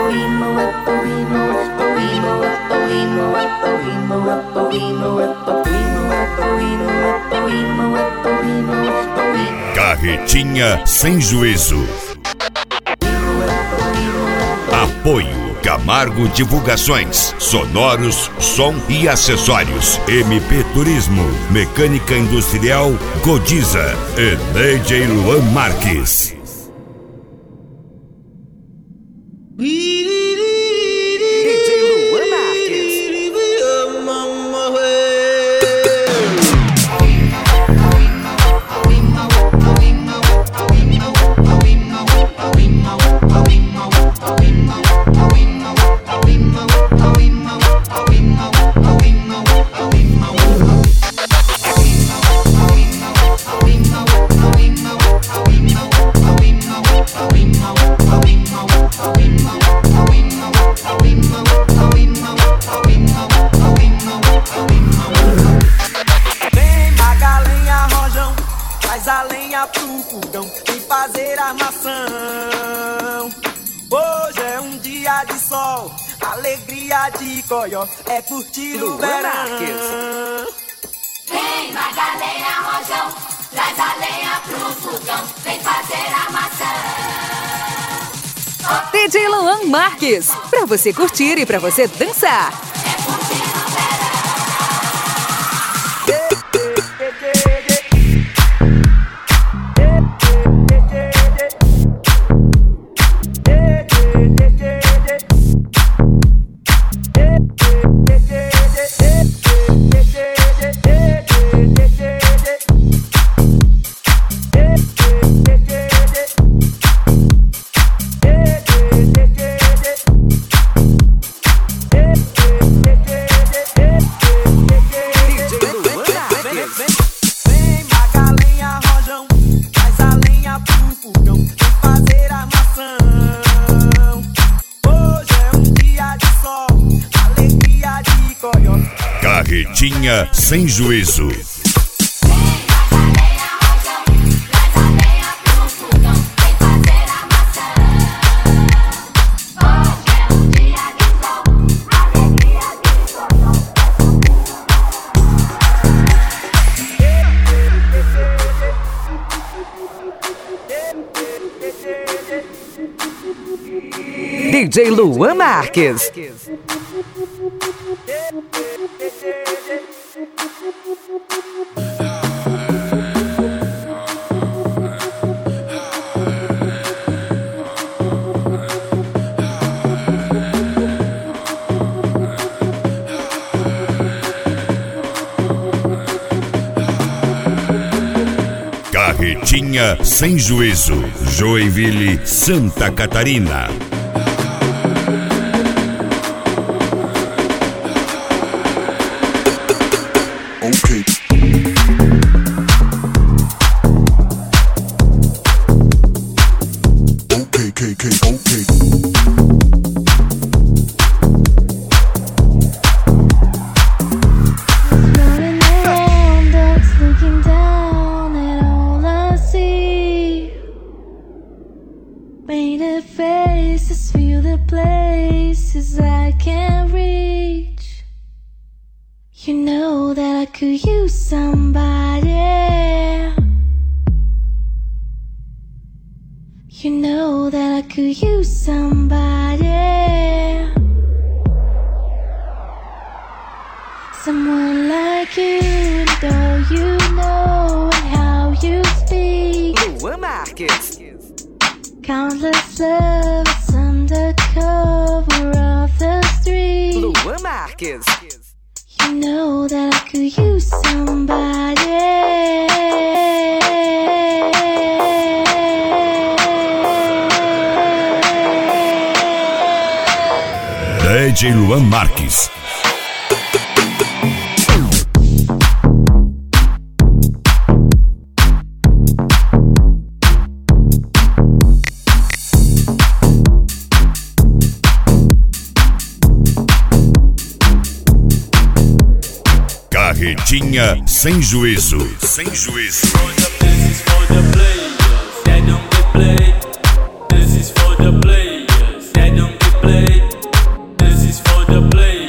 Carretinha sem juízo. Apoio Camargo Divulgações, sonoros, som e acessórios. MP Turismo, Mecânica Industrial Godiza e DJ Luan Marques. A lenha pro fogão, vem fazer armação. Hoje é um dia de sol, alegria de coió, é curtir o verão. Vem mais a lenha, rojão, traz a lenha pro fogão, vem fazer armação. DJ Luan Marques, pra você curtir e pra você dançar. É curtir o verão. Carretinha sem juízo. DJ Luan Marques. Carretinha sem juízo. Joinville, Santa Catarina. Painted faces feel the places I can't reach. You know that I could use somebody. You know that I could use somebody. Someone like you, though you know how you speak. Luan Marques. Countless lovers under cover of the street. Luan Marques. You know that I could use somebody. DJ Luan Marques. Carretinha sem juízo. Sem juízo. This is for the players that don't get played. play.